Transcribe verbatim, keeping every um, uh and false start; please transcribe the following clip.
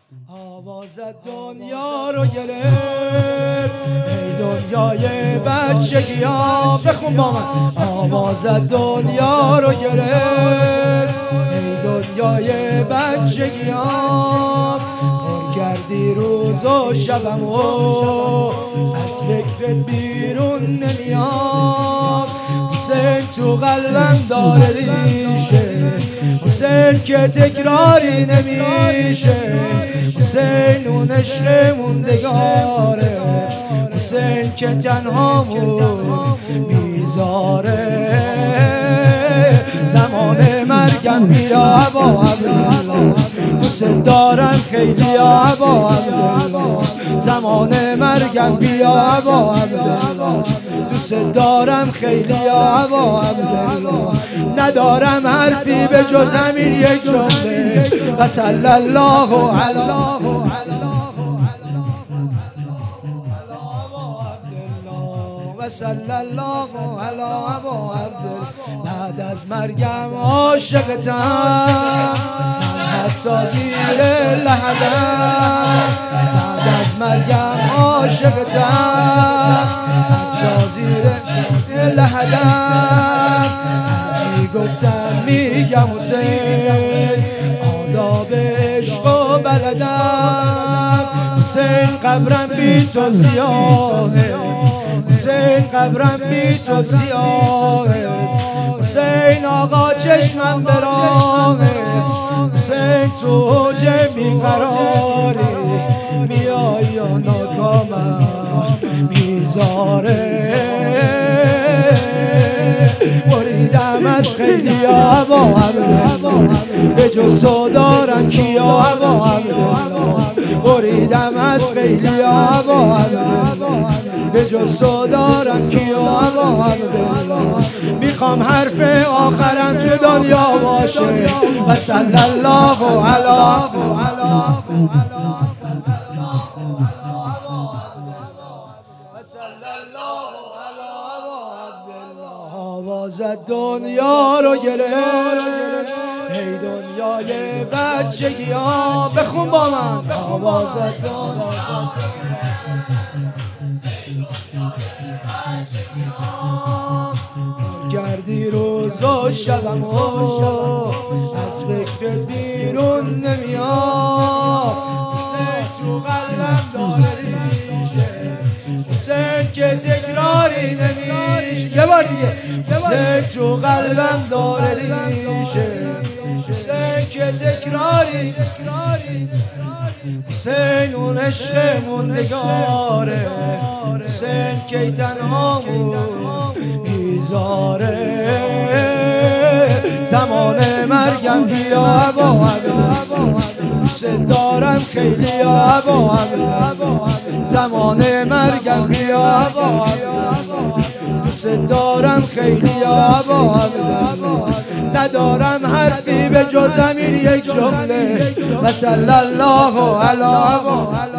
آواز دنیا رو گرفت، ای دنیای بچگی ها، بخون با من. آواز دنیا رو گرفت، ای دنیای بچگی ها، پر کردی روز و شبم و از فکرت بیرون نمیام. حسین تو قلبم داره ریشه، حسین که تکراری نمیشه، حسین اون عشق موندگاره، حسین که تنهامون میذاره. زمان مرگم بیا ابا عبدالله، دوست دارم خیلی ابا عبدالله. زمان مرگم بیا ابا عبدالله، دوست دارم خیلی ابا عبدالله. ندارم حرفی به جز همین یک جمله، و صلی الله علی و صلی الله علی ابا عبدالله. بعد از مرگم عاشقتم، حتی زیر لحدم. بعد از مرگم عاشقتم، حتی زیر لحدم. هرچی گفتم میگم حسین، آداب عشق و بلدم. حسین قبرم بی تو سیاهه، حسین قبرم بی تو سیاهه. حسین آقا چشمم به راهه، حسین تو اوج بیقراری، میای و ناکامم میذاره. بریدم از خیلی ابا عبدالله، به جز تو دارم کیا ابا عبدالله. بریدم از خیلی ابا عبدالله، به جز تو دارم کیا ابا عبدالله. میخوام حرف آخرم تو دنیا باشه، و صلی الله علی آواز دنیا رو گرفت، ای دنیای بچگی ها، بخون با من. آواز دنیا کردی روز و شبم و از فکر بیرون نمیام. حسین تو قلبم داره ریشه، حسین که تکراری نمیشه. یه بار دیگه. حسین تو قلبم داره ریشه، حسین که تکراری، حسین اون عشق موندگاره، حسین که تنهامون میذاره. زمان مرگم بیا ابا عبدالله، دوست دارم خیلی ابا عبدالله. زمان مرگم بیا ابا عبدالله، دوست دارم خیلی ابا عبدالله. ندارم حرفی به جز همین یک جمله، و صلی الله علی